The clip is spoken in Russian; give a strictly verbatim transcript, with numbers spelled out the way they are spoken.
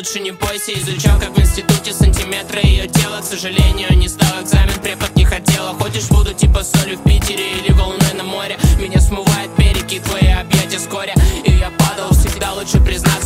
лучше не бойся. Изучал, как в институте, сантиметры ее тела. К сожалению, не сдал экзамен, препод не хотела. Ходишь, буду типа соли в Питере или волны на море. Меня смывает берег и твои объятия вскоре. И я падал, всегда лучше признаться.